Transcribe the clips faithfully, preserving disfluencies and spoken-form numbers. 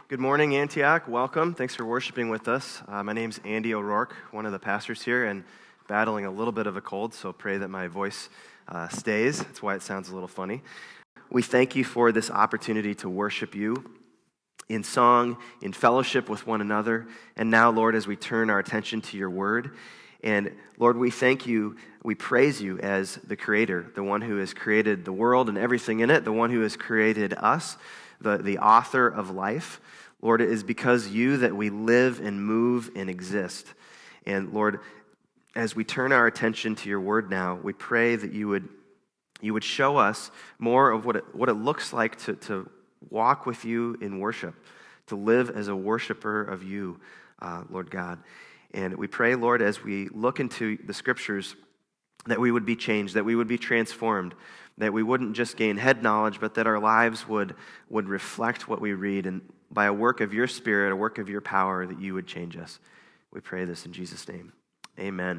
Good morning, Antioch. Welcome. Thanks for worshiping with us. Uh, my name's Andy O'Rourke, one of the pastors here, and battling a little bit of a cold, so pray that my voice uh, stays. That's why it sounds a little funny. We thank you for this opportunity to worship you in song, in fellowship with one another, and now, Lord, as we turn our attention to your word. And Lord, we thank you, we praise you as the creator, the one who has created the world and everything in it, the one who has created us, the, the author of life. Lord, it is because you that we live and move and exist. And Lord, as we turn our attention to your word now, we pray that you would you would show us more of what it, what it looks like to, to walk with you in worship, to live as a worshiper of you, uh, Lord God. And we pray, Lord, as we look into the scriptures, that we would be changed, that we would be transformed, that we wouldn't just gain head knowledge, but that our lives would, would reflect what we read, and by a work of your Spirit, a work of your power, that you would change us. We pray this in Jesus' name. Amen.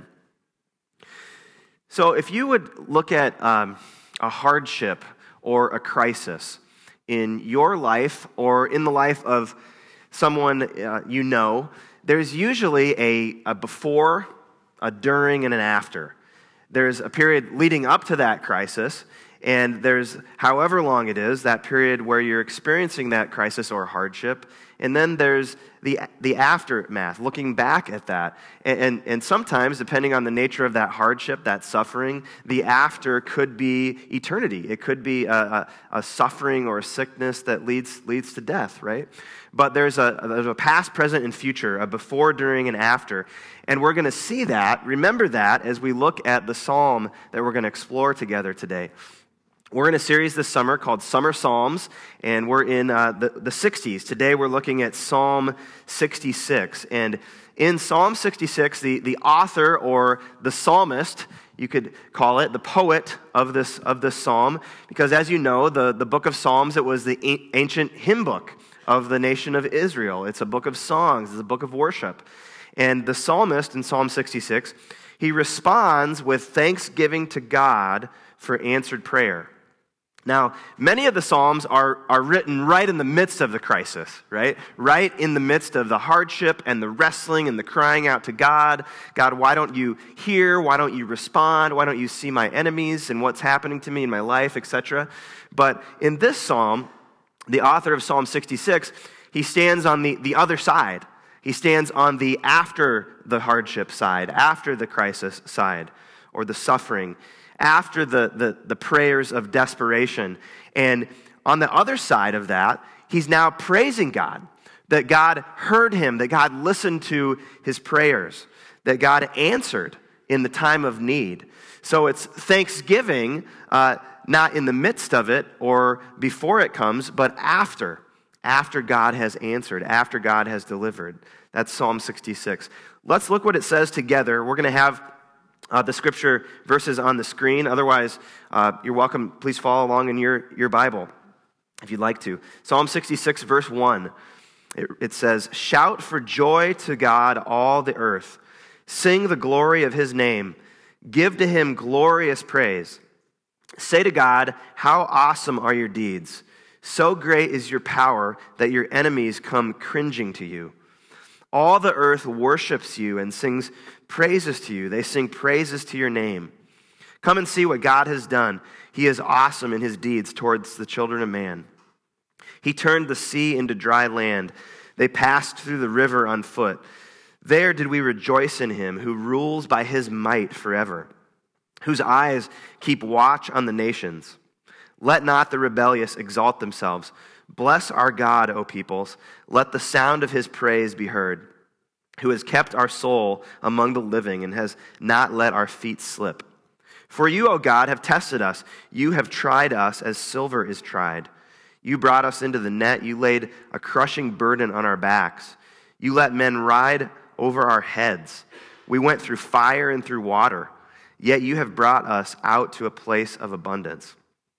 So if you would look at um, a hardship or a crisis in your life or in the life of someone uh, you know, there's usually a, a before, a during, and an after. There's a period leading up to that crisis, and there's however long it is, that period where you're experiencing that crisis or hardship, and then there's the the aftermath, looking back at that. And, and, and sometimes, depending on the nature of that hardship, that suffering, the after could be eternity. It could be a, a, a suffering or a sickness that leads leads to death, right? But there's a, there's a past, present, and future, a before, during, and after. And we're going to see that, remember that, as we look at the psalm that we're going to explore together today. We're in a series this summer called Summer Psalms, and we're in uh, the, the sixties. Today we're looking at Psalm sixty-six. And in Psalm sixty-six, the, the author or the psalmist, you could call it, the poet of this of this psalm, because as you know, the, the book of Psalms, it was the ancient hymn book of the nation of Israel. It's a book of songs, it's a book of worship. And the psalmist in Psalm sixty-six, he responds with thanksgiving to God for answered prayer. Now, many of the Psalms are, are written right in the midst of the crisis, right? Right in the midst of the hardship and the wrestling and the crying out to God. God, why don't you hear? Why don't you respond? Why don't you see my enemies and what's happening to me in my life, et cetera? But in this psalm, the author of Psalm sixty-six, he stands on the, the other side. He stands on the after the hardship side, after the crisis side, or the suffering, after the, the, the prayers of desperation. And on the other side of that, he's now praising God, that God heard him, that God listened to his prayers, that God answered in the time of need. So it's thanksgiving, uh, not in the midst of it or before it comes, but after, after God has answered, after God has delivered. That's Psalm sixty-six. Let's look what it says together. We're going to have Uh, the scripture verses on the screen. Otherwise, uh, you're welcome. Please follow along in your, your Bible if you'd like to. Psalm sixty-six, verse one. It, it says, "Shout for joy to God, all the earth. Sing the glory of his name. Give to him glorious praise. Say to God, how awesome are your deeds. So great is your power that your enemies come cringing to you. All the earth worships you and sings praises to you. They sing praises to your name. Come and see what God has done. He is awesome in his deeds towards the children of man. He turned the sea into dry land. They passed through the river on foot. There did we rejoice in him who rules by his might forever, whose eyes keep watch on the nations. Let not the rebellious exalt themselves. Bless our God, O peoples. Let the sound of his praise be heard, who has kept our soul among the living and has not let our feet slip. For you, O God, have tested us. You have tried us as silver is tried. You brought us into the net. You laid a crushing burden on our backs. You let men ride over our heads. We went through fire and through water, yet you have brought us out to a place of abundance.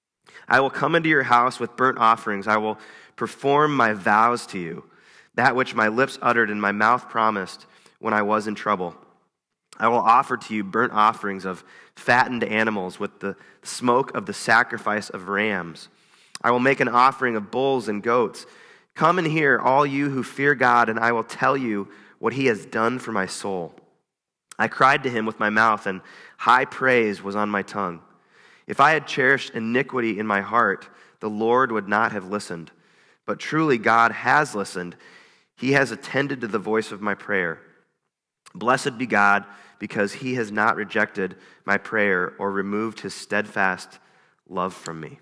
I will come into your house with burnt offerings. I will perform my vows to you, that which my lips uttered and my mouth promised when I was in trouble. I will offer to you burnt offerings of fattened animals with the smoke of the sacrifice of rams. I will make an offering of bulls and goats, Come and hear, all you who fear God, and I will tell you what he has done for my soul. I cried to him with my mouth, and high praise was on my tongue. If I had cherished iniquity in my heart, the Lord would not have listened. But truly God has listened. He has attended to the voice of my prayer. Blessed be God, because he has not rejected my prayer or removed his steadfast love from me.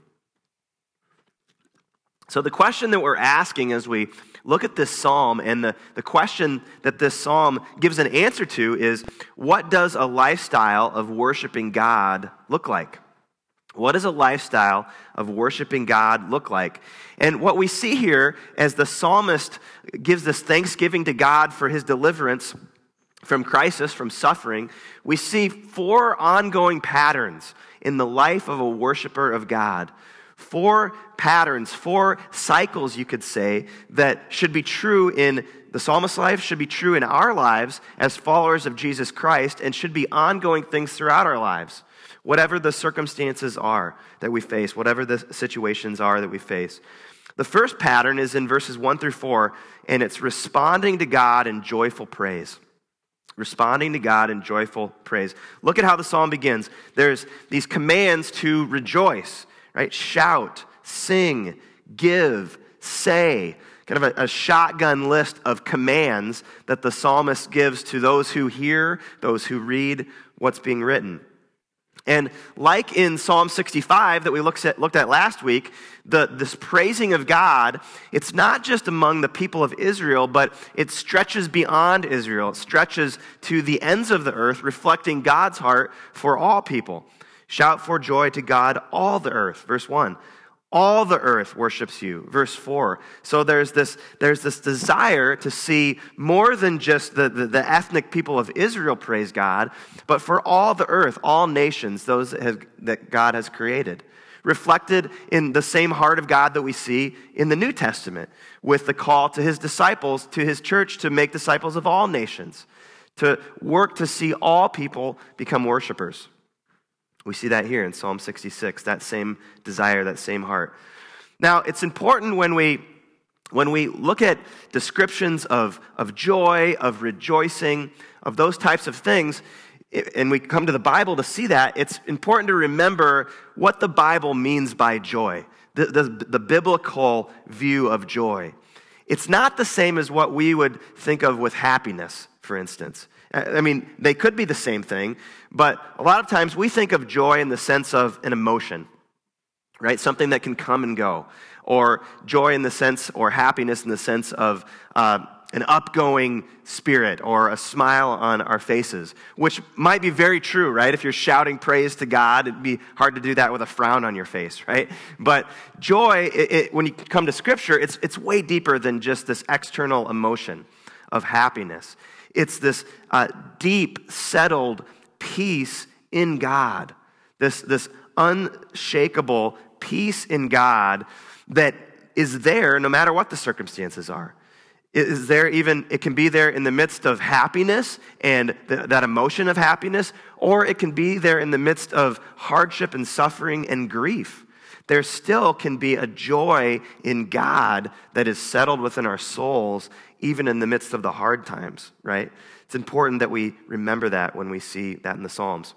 So the question that we're asking as we look at this psalm, and the, the question that this psalm gives an answer to is, what does a lifestyle of worshiping God look like? What does a lifestyle of worshiping God look like? And what we see here as the psalmist gives this thanksgiving to God for his deliverance from crisis, from suffering, we see four ongoing patterns in the life of a worshiper of God. Four patterns, four cycles, you could say, that should be true in the psalmist's life, should be true in our lives as followers of Jesus Christ, and should be ongoing things throughout our lives, whatever the circumstances are that we face, whatever the situations are that we face. The first pattern is in verses one through four, and it's responding to God in joyful praise. Responding to God in joyful praise. Look at how the psalm begins. There's these commands to rejoice, right? Shout, sing, give, say. Kind of a, a shotgun list of commands that the psalmist gives to those who hear, those who read what's being written. And like in Psalm sixty-five that we looked at, looked at last week, the, this praising of God, it's not just among the people of Israel, but it stretches beyond Israel. It stretches to the ends of the earth, reflecting God's heart for all people. Shout for joy to God, all the earth. Verse one. All the earth worships you. Verse four. So there's this, there's this desire to see more than just the, the, the ethnic people of Israel praise God, but for all the earth, all nations, those that, have, that God has created. Reflected in the same heart of God that we see in the New Testament, with the call to his disciples, to his church, to make disciples of all nations, to work to see all people become worshipers. We see that here in Psalm sixty-six, that same desire, that same heart. Now, it's important when we when we look at descriptions of, of joy, of rejoicing, of those types of things, and we come to the Bible to see that, it's important to remember what the Bible means by joy, the, the, the biblical view of joy. It's not the same as what we would think of with happiness, for instance. I mean, they could be the same thing, but a lot of times we think of joy in the sense of an emotion, right? Something that can come and go. Or joy in the sense, or happiness in the sense of uh, an upgoing spirit or a smile on our faces, which might be very true, right? If you're shouting praise to God, it'd be hard to do that with a frown on your face, right? But joy, it, it, when you come to Scripture, it's it's way deeper than just this external emotion of happiness. It's this uh, deep, settled peace in God, this, this unshakable peace in God that is there no matter what the circumstances are. It is there even, it can be there in the midst of happiness and th- that emotion of happiness, or it can be there in the midst of hardship and suffering and grief. There still can be a joy in God that is settled within our souls, even in the midst of the hard times, right? It's important that we remember that when we see that in the Psalms.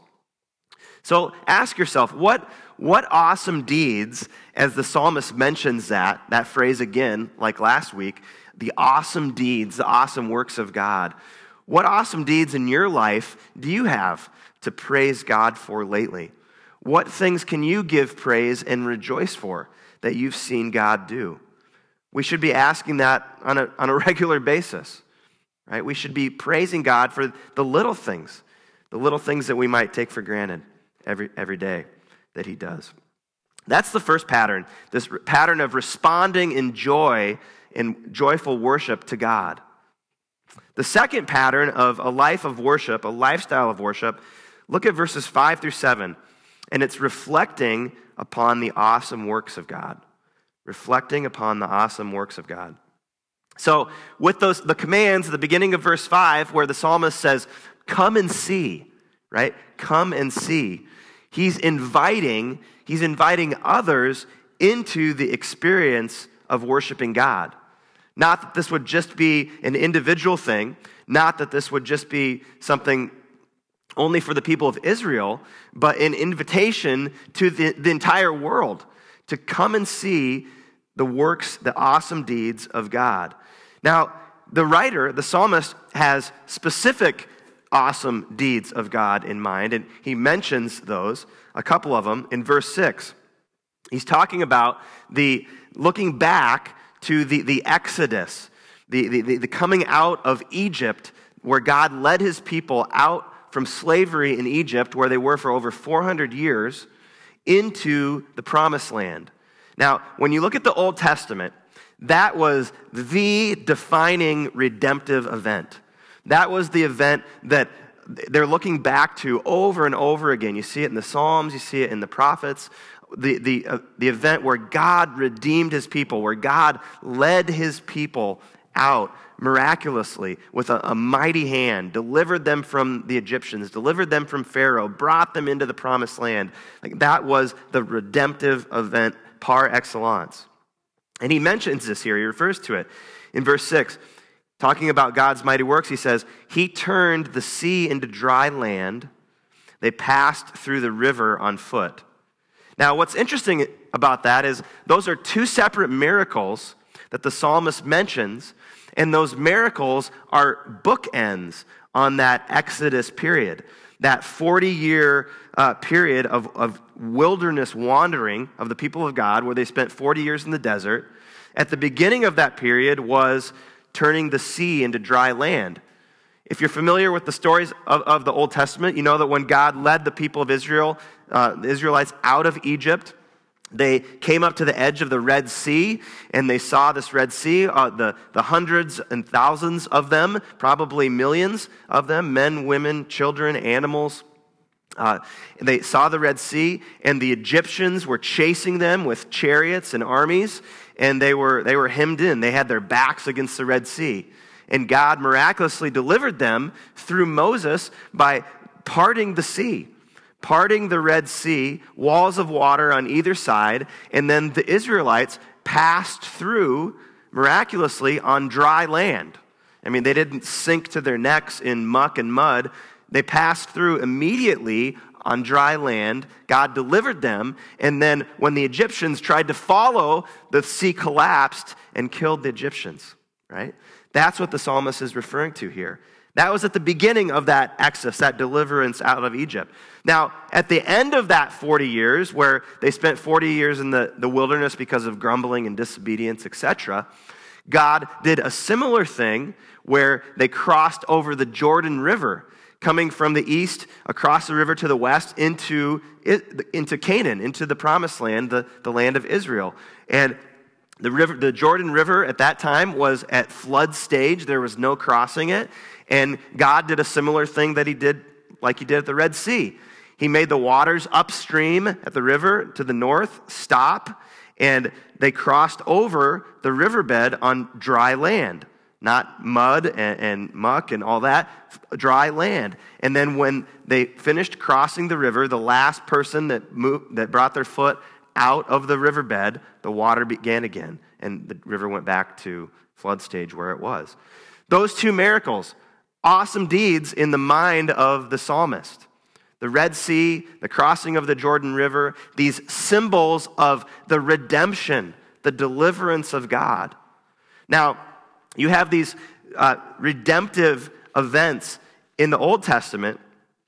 So ask yourself, what, what awesome deeds, as the psalmist mentions that, that phrase again, like last week, the awesome deeds, the awesome works of God. What awesome deeds in your life do you have to praise God for lately? What things can you give praise and rejoice for that you've seen God do? We should be asking that on a, on a regular basis, right? We should be praising God for the little things, the little things that we might take for granted every, every day that he does. That's the first pattern, this pattern of responding in joy, in joyful worship to God. The second pattern of a life of worship, a lifestyle of worship, look at verses five through seven, and it's reflecting upon the awesome works of God. Reflecting upon the awesome works of God. So with those the commands at the beginning of verse five, where the psalmist says, come and see, right? Come and see. He's inviting, he's inviting others into the experience of worshiping God. Not that this would just be an individual thing, not that this would just be something only for the people of Israel, but an invitation to the, the entire world to come and see the works, the awesome deeds of God. Now, the writer, the psalmist, has specific awesome deeds of God in mind, and he mentions those, a couple of them, in verse six. He's talking about the looking back to the, the Exodus, the, the, the coming out of Egypt, where God led his people out from slavery in Egypt, where they were for over four hundred years, into the Promised Land. Now, when you look at the Old Testament, that was the defining redemptive event. That was the event that they're looking back to over and over again. You see it in the Psalms, you see it in the prophets, the, the, uh, the event where God redeemed his people, where God led his people out miraculously with a, a mighty hand, delivered them from the Egyptians, delivered them from Pharaoh, brought them into the Promised Land. Like, that was the redemptive event par excellence. And he mentions this here, he refers to it in verse six. Talking about God's mighty works, he says, he turned the sea into dry land. They passed through the river on foot. Now, what's interesting about that is those are two separate miracles that the psalmist mentions, and those miracles are bookends on that Exodus period, that forty-year uh, period of, of wilderness wandering of the people of God, where they spent forty years in the desert. At the beginning of that period was turning the sea into dry land. If you're familiar with the stories of, of the Old Testament, you know that when God led the people of Israel, uh, the Israelites out of Egypt, they came up to the edge of the Red Sea, and they saw this Red Sea, uh, the, the hundreds and thousands of them, probably millions of them, men, women, children, animals. Uh, they saw the Red Sea, and the Egyptians were chasing them with chariots and armies, and they were they were hemmed in. They had their backs against the Red Sea. And God miraculously delivered them through Moses by parting the sea, parting the Red Sea, walls of water on either side, and then the Israelites passed through miraculously on dry land. I mean, they didn't sink to their necks in muck and mud. They passed through immediately on dry land. God delivered them, and then when the Egyptians tried to follow, the sea collapsed and killed the Egyptians, right? That's what the psalmist is referring to here. That was at the beginning of that exodus, that deliverance out of Egypt. Now, at the end of that forty years, where they spent forty years in the, the wilderness because of grumbling and disobedience, et cetera, God did a similar thing where they crossed over the Jordan River, coming from the east across the river to the west into, into Canaan, into the Promised Land, the, the land of Israel. And the river, the Jordan River at that time was at flood stage. There was no crossing it. And God did a similar thing that he did, like he did at the Red Sea. He made the waters upstream at the river to the north stop, and they crossed over the riverbed on dry land. Not mud and, and muck and all that, dry land. And then when they finished crossing the river, the last person that moved, that brought their foot out of the riverbed, the water began again, and the river went back to flood stage where it was. Those two miracles, awesome deeds in the mind of the psalmist. The Red Sea, the crossing of the Jordan River, these symbols of the redemption, the deliverance of God. Now, you have these uh, redemptive events in the Old Testament,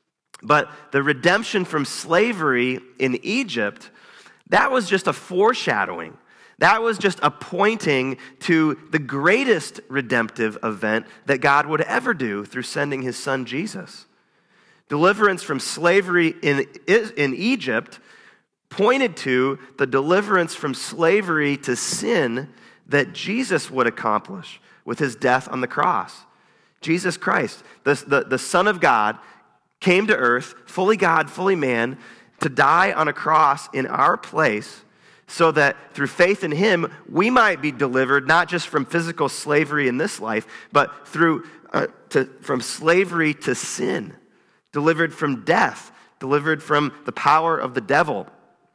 but the redemption from slavery in Egypt, that was just a foreshadowing. That was just a pointing to the greatest redemptive event that God would ever do through sending his son Jesus. Deliverance from slavery in, in Egypt pointed to the deliverance from slavery to sin that Jesus would accomplish with his death on the cross. Jesus Christ, the, the, the Son of God, came to earth, fully God, fully man, to die on a cross in our place so that through faith in him, we might be delivered not just from physical slavery in this life, but through uh, to, from slavery to sin, delivered from death, delivered from the power of the devil,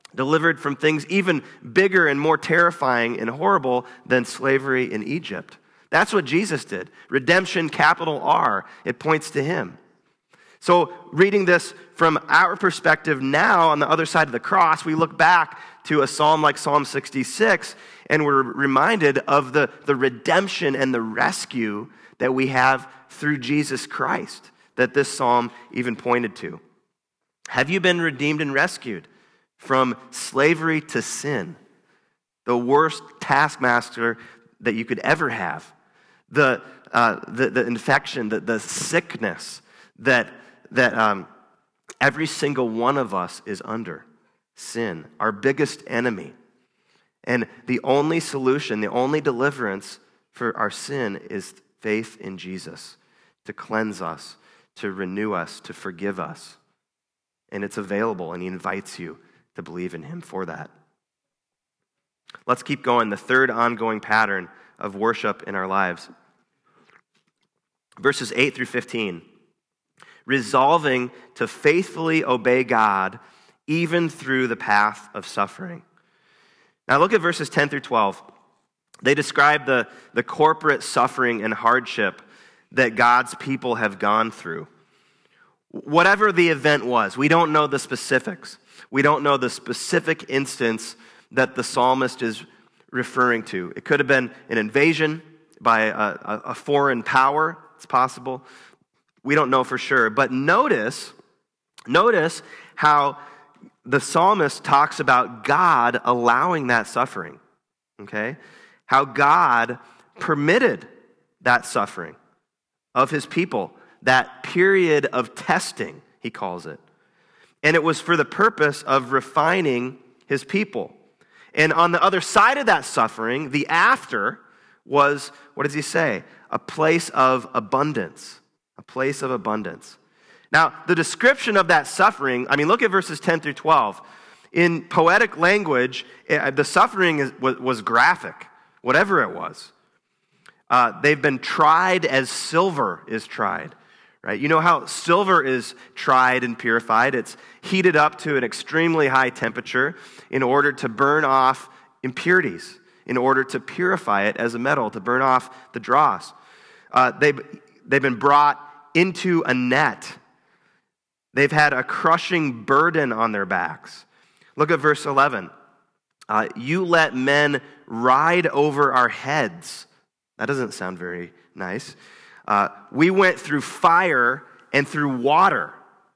delivered from things even bigger and more terrifying and horrible than slavery in Egypt. That's what Jesus did. Redemption, capital R, it points to him. So reading this from our perspective now on the other side of the cross, we look back to a psalm like Psalm sixty-six, and we're reminded of the, the redemption and the rescue that we have through Jesus Christ, that this psalm even pointed to. Have you been redeemed and rescued from slavery to sin, the worst taskmaster that you could ever have, the uh, the, the infection, the, the sickness that that um, every single one of us is under, sin, our biggest enemy. And the only solution, the only deliverance for our sin is faith in Jesus, to cleanse us, to renew us, to forgive us. And it's available, and he invites you to believe in him for that. Let's keep going. The third ongoing pattern of worship in our lives. Verses eight through fifteen. Resolving to faithfully obey God even through the path of suffering. Now look at verses ten through twelve. They describe the, the corporate suffering and hardship that God's people have gone through. Whatever the event was, we don't know the specifics. We don't know the specific instance that the psalmist is referring to. It could have been an invasion by a, a, a foreign power. It's possible. We don't know for sure. But notice, notice how the psalmist talks about God allowing that suffering. Okay? How God permitted that suffering of his people, that period of testing, he calls it. And it was for the purpose of refining his people. And on the other side of that suffering, the after was, what does he say? A place of abundance. A place of abundance. Now, the description of that suffering, I mean, look at verses ten through twelve. In poetic language, the suffering is, was, was graphic, whatever it was. Uh, they've been tried as silver is tried. Right? You know how silver is tried and purified? It's heated up to an extremely high temperature in order to burn off impurities, in order to purify it as a metal, to burn off the dross. Uh, they've, they've been brought into a net. They've had a crushing burden on their backs. Look at verse eleven. Uh, you let men ride over our heads. That doesn't sound very nice. Uh, we went through fire and through water,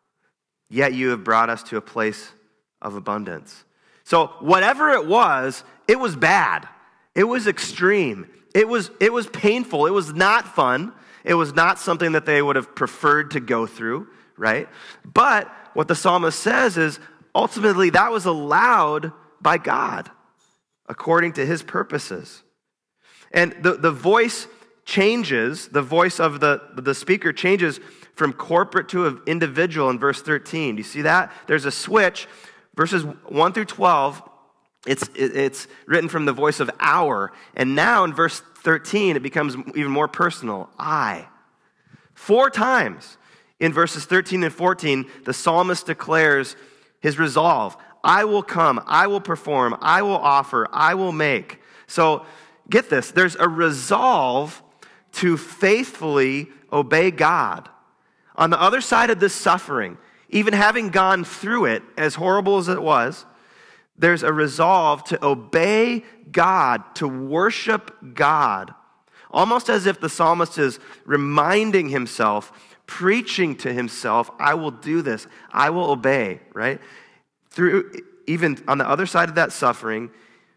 yet you have brought us to a place of abundance. So whatever it was, it was bad. It was extreme. It was, it was painful. It was not fun. It was not something that they would have preferred to go through, right? But what the psalmist says is, ultimately, that was allowed by God, according to his purposes. And the, the voice changes, the voice of the, the speaker changes from corporate to individual in verse thirteen. Do you see that? There's a switch. Verses one through twelve, it's, it's written from the voice of our. And now in verse thirteen, it becomes even more personal. I. Four times in verses thirteen and fourteen, the psalmist declares his resolve. I will come, I will perform, I will offer, I will make. So get this, there's a resolve to faithfully obey God. On the other side of this suffering, even having gone through it, as horrible as it was, there's a resolve to obey God, to worship God, almost as if the psalmist is reminding himself, preaching to himself, I will do this, I will obey, right? Through, even on the other side of that suffering,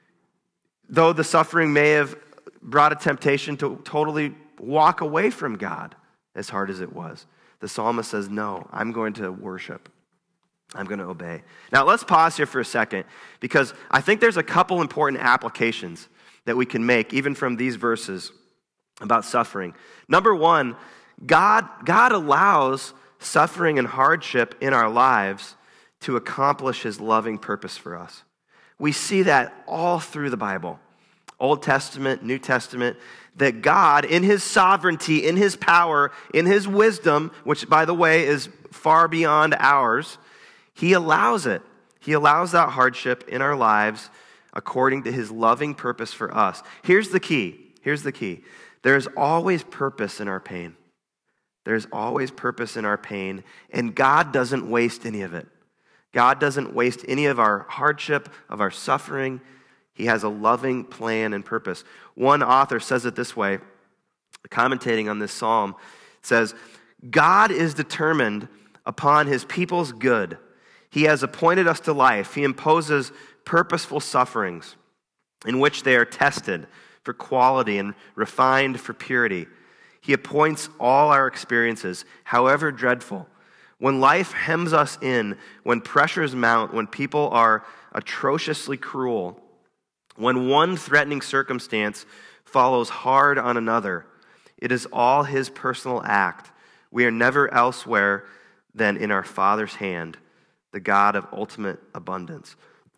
though the suffering may have brought a temptation to totally walk away from God, as hard as it was, the psalmist says, no, I'm going to worship. I'm going to obey. Now, let's pause here for a second, because I think there's a couple important applications that we can make, even from these verses about suffering. Number one, God, God allows suffering and hardship in our lives to accomplish his loving purpose for us. We see that all through the Bible, Old Testament, New Testament, that God, in his sovereignty, in his power, in his wisdom, which, by the way, is far beyond ours, he allows it. He allows that hardship in our lives according to his loving purpose for us. Here's the key. Here's the key. There's always purpose in our pain. There's always purpose in our pain, and God doesn't waste any of it. God doesn't waste any of our hardship, of our suffering. He has a loving plan and purpose. One author says it this way, commentating on this psalm, says, God is determined upon his people's good. He has appointed us to life. He imposes purposeful sufferings in which they are tested for quality and refined for purity. He appoints all our experiences, however dreadful. When life hems us in, when pressures mount, when people are atrociously cruel, when one threatening circumstance follows hard on another, it is all his personal act. We are never elsewhere than in our Father's hand, the God of ultimate abundance.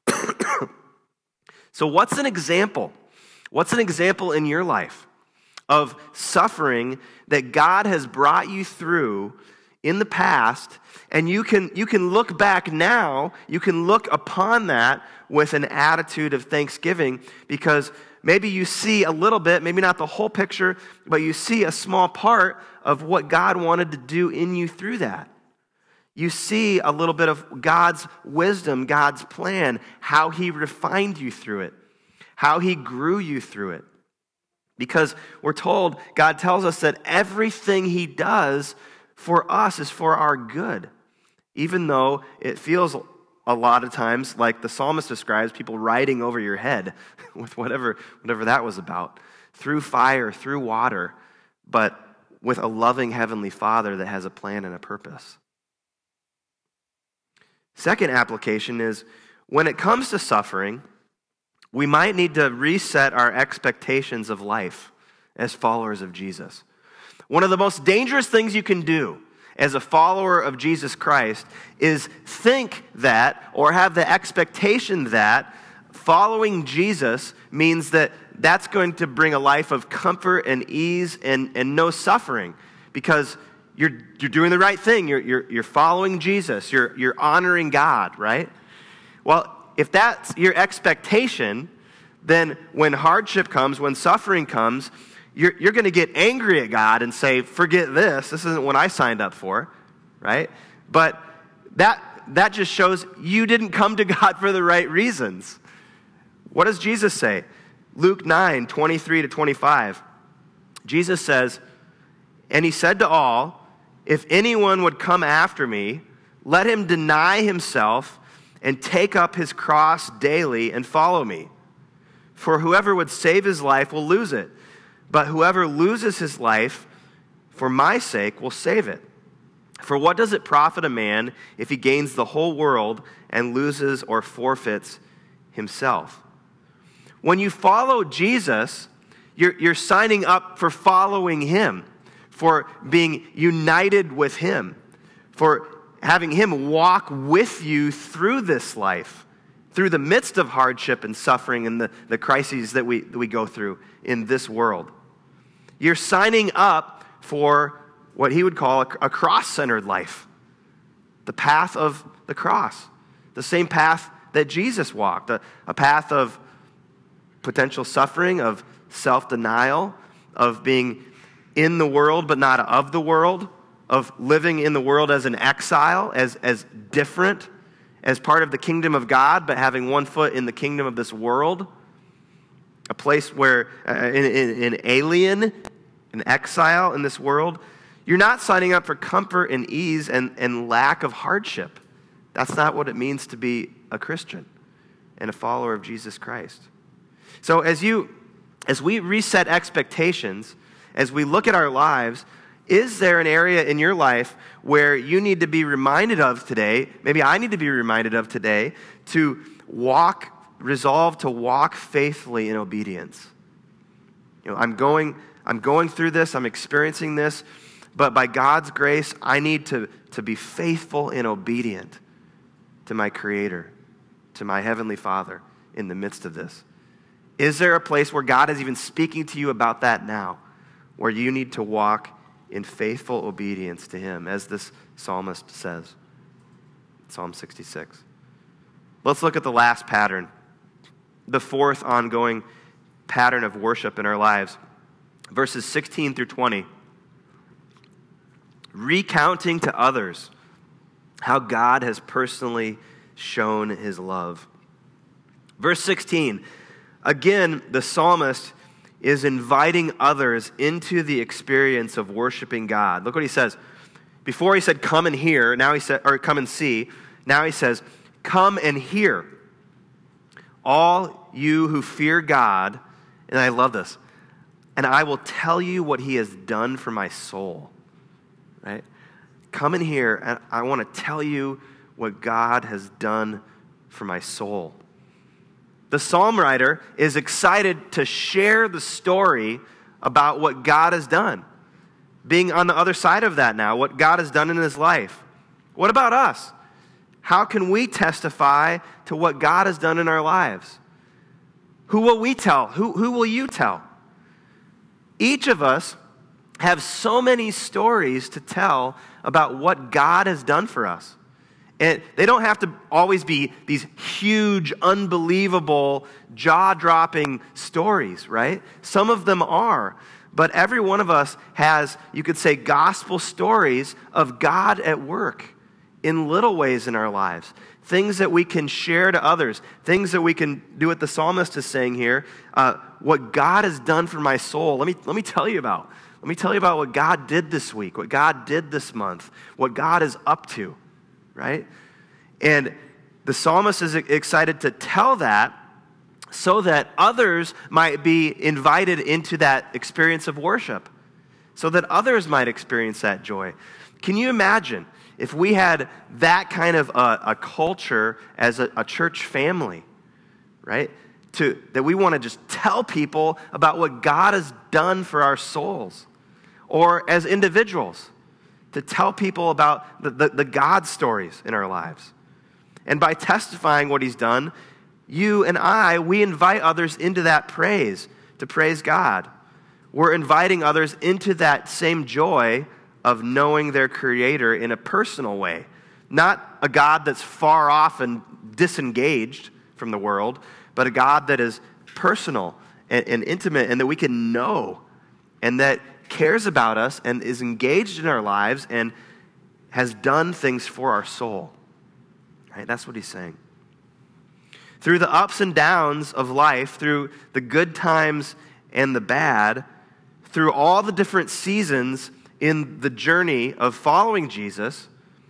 So what's an example? What's an example in your life of suffering that God has brought you through in the past, and you can you can look back now, you can look upon that with an attitude of thanksgiving, because maybe you see a little bit, maybe not the whole picture, but you see a small part of what God wanted to do in you through that. You see a little bit of God's wisdom, God's plan, how he refined you through it, how he grew you through it. Because we're told, God tells us that everything he does for us is for our good, even though it feels a lot of times like the psalmist describes, people riding over your head with whatever, whatever that was about, through fire, through water, but with a loving heavenly Father that has a plan and a purpose. Second application is, when it comes to suffering, we might need to reset our expectations of life as followers of Jesus. One of the most dangerous things you can do as a follower of Jesus Christ is think that, or have the expectation that, following Jesus means that that's going to bring a life of comfort and ease and, and no suffering, because you're you're doing the right thing. You're you're you're following Jesus. You're you're honoring God, right? Well, if that's your expectation, then when hardship comes, when suffering comes, you're you're going to get angry at God and say, "Forget this. This isn't what I signed up for," right? But that that just shows you didn't come to God for the right reasons. What does Jesus say? Luke nine, twenty-three to twenty-five. Jesus says, "And he said to all, if anyone would come after me, let him deny himself and take up his cross daily and follow me. For whoever would save his life will lose it, but whoever loses his life for my sake will save it. For what does it profit a man if he gains the whole world and loses or forfeits himself?" When you follow Jesus, you're, you're signing up for following him, for being united with him, for having him walk with you through this life, through the midst of hardship and suffering and the, the crises that we, that we go through in this world. You're signing up for what he would call a, a cross-centered life, the path of the cross, the same path that Jesus walked, a, a path of potential suffering, of self-denial, of being in the world but not of the world, of living in the world as an exile, as, as different, as part of the kingdom of God, but having one foot in the kingdom of this world, a place where, uh, in, in, in alien, an exile in this world. You're not signing up for comfort and ease and, and lack of hardship. That's not what it means to be a Christian and a follower of Jesus Christ. So as you, as we reset expectations, as we look at our lives, is there an area in your life where you need to be reminded of today, maybe I need to be reminded of today, to walk, resolve to walk faithfully in obedience? You know, I'm going, I'm going through this, I'm experiencing this, but by God's grace, I need to, to be faithful and obedient to my Creator, to my Heavenly Father in the midst of this. Is there a place where God is even speaking to you about that now, where you need to walk in faithful obedience to him, as this psalmist says, Psalm sixty-six. Let's look at the last pattern, the fourth ongoing pattern of worship in our lives. verses sixteen through twenty. Recounting to others how God has personally shown his love. Verse sixteen, again, the psalmist is inviting others into the experience of worshiping God. Look what he says. Before he said, come and hear, now he said, or come and see. Now he says, come and hear, all you who fear God. And I love this. And I will tell you what he has done for my soul. Right? Come and hear, and I want to tell you what God has done for my soul. The psalm writer is excited to share the story about what God has done. Being on the other side of that now, what God has done in his life. What about us? How can we testify to what God has done in our lives? Who will we tell? Who, who will you tell? Each of us have so many stories to tell about what God has done for us. And they don't have to always be these huge, unbelievable, jaw-dropping stories, right? Some of them are. But every one of us has, you could say, gospel stories of God at work in little ways in our lives. Things that we can share to others. Things that we can do what the psalmist is saying here. Uh, what God has done for my soul. Let me, let me tell you about. Let me tell you about what God did this week. What God did this month. What God is up to. Right? And the psalmist is excited to tell that so that others might be invited into that experience of worship. So that others might experience that joy. Can you imagine if we had that kind of a, a culture as a, a church family, right? To, that we want to just tell people about what God has done for our souls. Or as individuals, to tell people about the, the, the God stories in our lives. And by testifying what he's done, you and I, we invite others into that praise, to praise God. We're inviting others into that same joy of knowing their Creator in a personal way. Not a God that's far off and disengaged from the world, but a God that is personal and, and intimate and that we can know and that cares about us and is engaged in our lives and has done things for our soul. Right? That's what he's saying. Through the ups and downs of life, through the good times and the bad, through all the different seasons in the journey of following Jesus,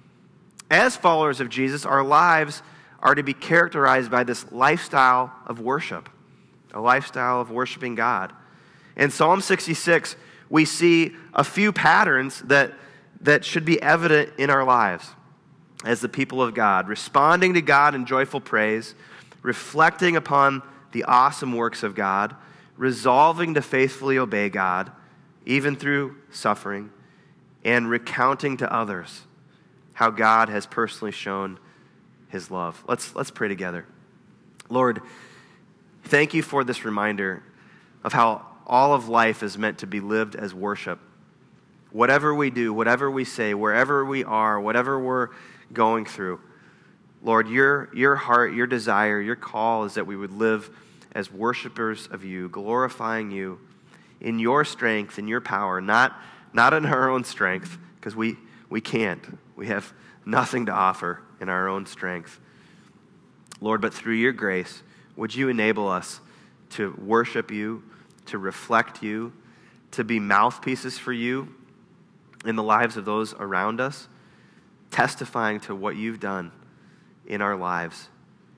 as followers of Jesus, our lives are to be characterized by this lifestyle of worship, a lifestyle of worshiping God. In Psalm sixty-six, we see a few patterns that, that should be evident in our lives as the people of God, responding to God in joyful praise, reflecting upon the awesome works of God, resolving to faithfully obey God, even through suffering, and recounting to others how God has personally shown his love. Let's, let's pray together. Lord, thank you for this reminder of how all of life is meant to be lived as worship. Whatever we do, whatever we say, wherever we are, whatever we're going through, Lord, your, your heart, your desire, your call is that we would live as worshipers of you, glorifying you in your strength, in your power, not, not in our own strength, because we, we can't. We have nothing to offer in our own strength. Lord, but through your grace, would you enable us to worship you, to reflect you, to be mouthpieces for you in the lives of those around us, testifying to what you've done in our lives.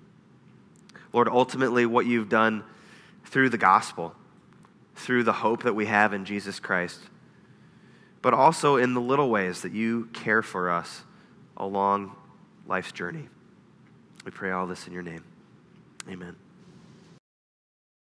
Lord, ultimately what you've done through the gospel, through the hope that we have in Jesus Christ, but also in the little ways that you care for us along life's journey. We pray all this in your name. Amen.